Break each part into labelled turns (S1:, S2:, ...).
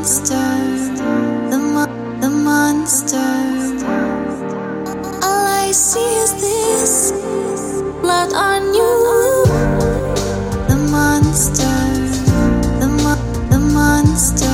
S1: monster, the monster. All I see is this blood on you. The monster, the monster.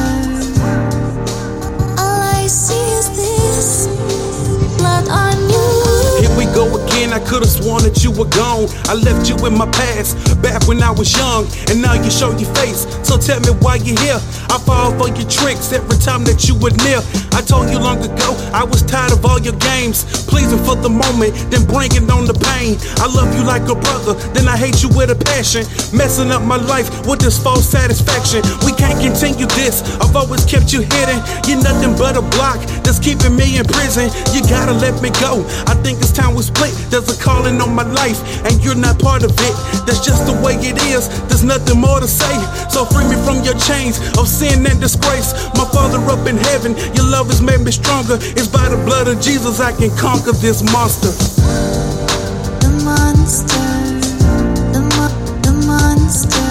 S1: All I see is this blood on you.
S2: Here we go again, I could've sworn that you were gone. I left you in my past, back when I was young, and now you show your face. So tell me why you're here. I fall for your tricks every time that you were near. I told you long ago, I was tired of all your games, pleasing for the moment, then bringing on the pain. I love you like a brother, then I hate you with a passion, messing up my life with this false satisfaction. We can't continue this, I've always kept you hidden. You're nothing but a block that's keeping me in prison. You gotta let me go, I think it's time we split. There's a calling on my life, and you're not part of it. That's just the way it is, there's nothing more to say. So free me from your chains of sin and disgrace. My Father up in heaven, your love has made me stronger. It's by the blood of Jesus I can conquer this monster.
S1: The monster, the monster.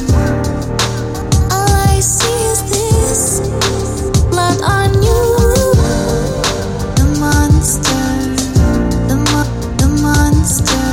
S1: All I see is this blood on you. The monster, the monster.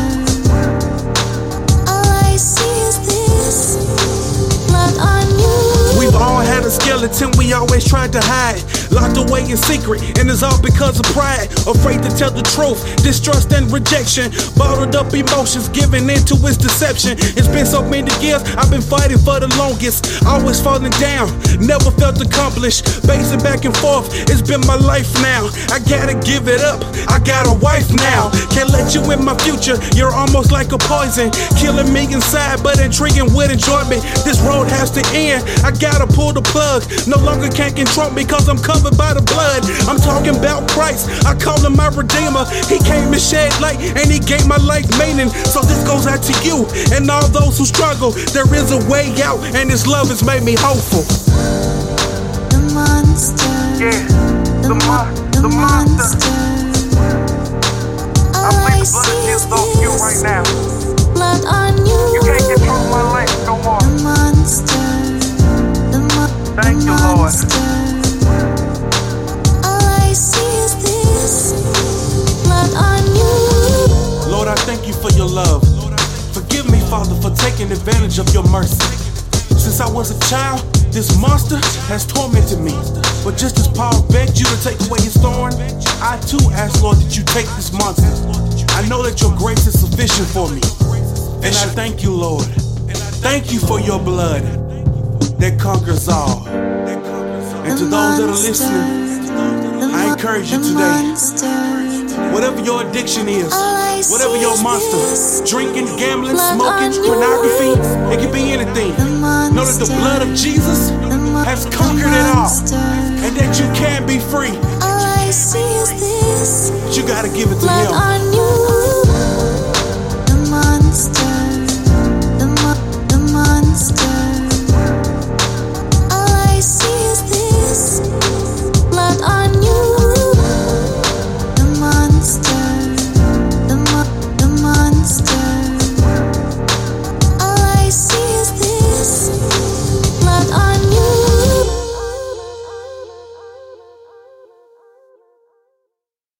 S1: All I see is this blood on you.
S2: We've all had a skeleton we always tried to hide, locked away in secret, and it's all because of pride. Afraid to tell the truth, distrust and rejection, bottled up emotions, giving into its deception. It's been so many years, I've been fighting for the longest, always falling down, never felt accomplished, pacing back and forth, it's been my life now. I gotta give it up, I got a wife now. Can't let you in my future, you're almost like a poison, killing me inside but intriguing with enjoyment. This road has to end, I gotta pull the plug, no longer can't control me cause I'm covered by the blood. I'm talking about Christ, I call him my redeemer. He came and shed light and he gave my life meaning. So this goes out to you and all those who struggle. There is a way out and his love has made me hopeful.
S1: The monster,
S2: Yeah,
S1: the monster. All I see is this
S2: now.
S1: blood on you.
S2: control my life no more.
S1: The monster, the monster. All I see is this blood on you.
S2: Lord, I thank you for your love. Forgive me, Father, for taking advantage of your mercy. Since I was a child, this monster has tormented me. But just as Paul begged you to take away his thorn, I too ask, Lord, that you take this monster. I know that your grace is sufficient for me. And I thank you, Lord. Thank you for your blood that conquers all. And to those that are listening, I encourage you today, whatever your addiction is, whatever your monster, drinking, gambling, smoking, pornography, it can be anything. Know that the blood of Jesus has conquered it all, and that you can be free.
S1: All I see is this
S2: But you gotta give it to him.